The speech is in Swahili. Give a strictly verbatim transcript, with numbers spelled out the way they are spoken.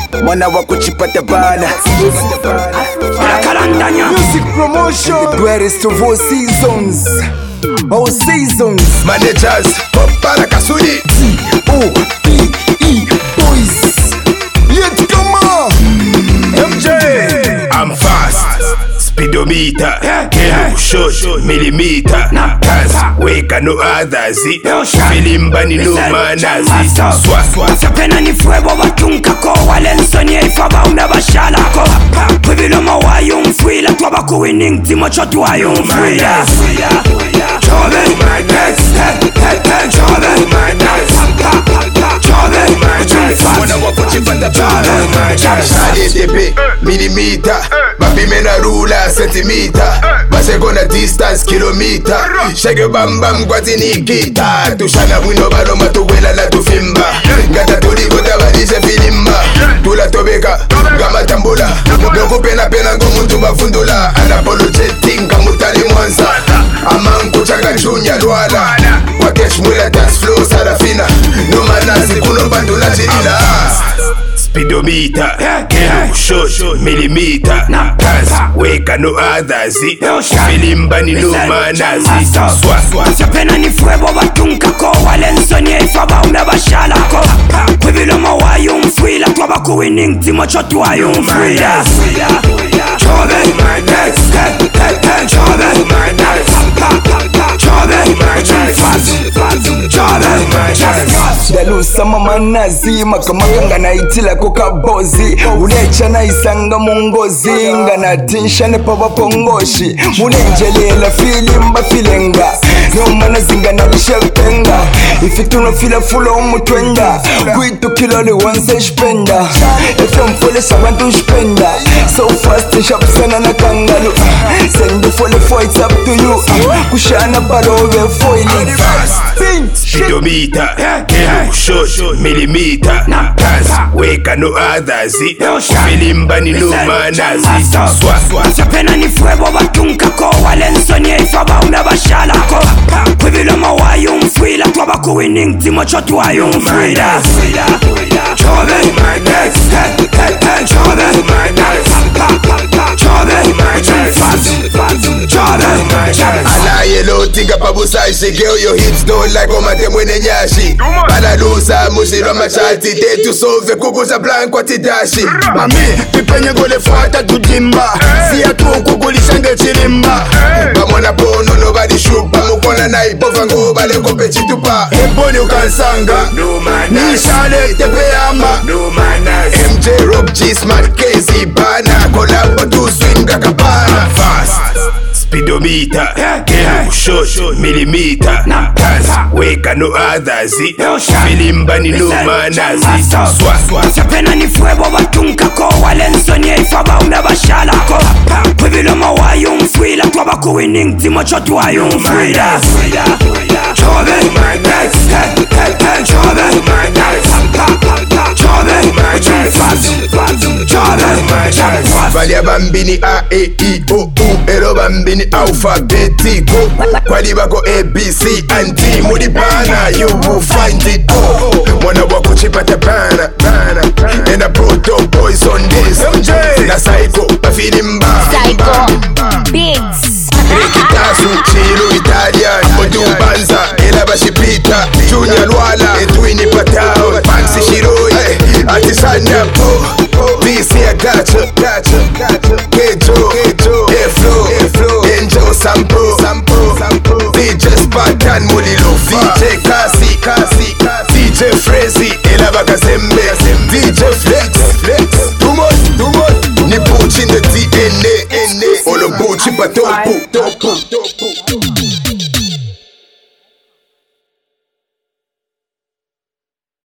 mwana wa kuchipata bana. Music promotion, the greatest of all seasons, all seasons. Managers, Popala Kasudi, O P E boys. Let's come on. M J. I'm fast, speedometer, kilo short, millimeter. Cause wake no others, Filimba ni no manners. Swa swa. Sapena ni fuego batunka ko Walenson ye ifaba unabashala ko. Kwibilo mawayo mfwila twaba ku winning timo chotu wayo mfwila. Chove my next, chove my next, chove my next. Mwana wa kuchipata bana. Shade tepe, millimeter. Babime na rula, centimeter. Base gonna distance, kilometer. Shage bam bam kwati nikita. Tushana mwino balo matuwela na tufimba. Ngata tuliko tabadishe filimba. Tula tobeka, gama tambula. Noko pena pena ngomuntu bafundula. Unapologetic kamutali mwanza. Amanku changa junior lwala. Wakesh mwila dance flow sarafina. No manasi kuno bandula chilila. Speedometer, kilo short, millimeter. Cause wake no others, Filimba ni no manners. Swa swa. Sapena ni fuego batunka ko Walenson ye ifaba unabashala ko. Kwibilo mawayo mfwila twaba ku winning timo chotu wayo mfwila. Chove my next, chove my next, chove my next, chove my next. Dalusa mama nazima kamakanga na itila koka bozi. Unecha na isanga mungozi ngana tinsha ne paba pongoshi. Munenjelela filimba filenga Nyoma na zinga na lishepenga. Ifitu no fila fulo umutwenga. Kwitu kilole wanse shpenda. Efe mfole sabantu shpenda. So fast sharp sana na kangalu. Send the fole for it's up to you. Kushana balo we foiling fast. Speedometer, kilo short, millimeter. Cause wake no others, Filimba ni no manners. Swa swa. Sapena ni fuego batunka ko Walenson ye ifaba unabashala ko. Kwibilo mawayo mfwila twaba ku winning timo chotu wayo mfwila. Chove my next, chove my next, chove my next, chove my next. Ala yellow tinga pabusa shigeo your hits don't like omate mwene nyashi. Bala lusa mushiro machati te tu sove kukuza blanco tidashi. Mami pipenye gole fata tudimba. Siya tu kukuli shange chilimba. Bamwana pono nobody shook. Bamukona na ipova ngo bale kope chitupa. Eboni ukansanga nishale tepe ama M J Rob G Smart Casey Bana Kolabo tu swinga kabana. Fast speedometer, kilo short, millimeter. Cause wake no others, Filimba ni no manners. Swa swa. Sapena ni fuego batunka ko Walenson ye ifaba unabashala ko. Kwibilo mawayo mfwila twaba ku winning timo chotu wayo mfwila. Chove my next, chove my next, chove my next, chove my next. Valia bambini A E I O U. Ero bambini alphabetico. Kwali bako A B C and D. Mudi bana you will find it. Oh, mwana wako chipata bana bana. And a proto boys on this. Na psycho Filimba Psycho Beats. Rikitasu chilu Italian. Modu banza ela bashipita. Junior Lwala Edwini Patao Fancy Shiroi Atisanya Po. This here gotcha, gotcha, gotcha. Kejo, Kejo, Eflo, Eflo, Enjo, Sampo, Sampo, Sampo. D J Spartan, Mulilo, D J Kasi, Kasi, D J Frezi, Elabaka Zembe, D J Flex, Flex. Too much, too much. Ni Butch in the D N A, Olo Butch, Patopu, Topu, Topu.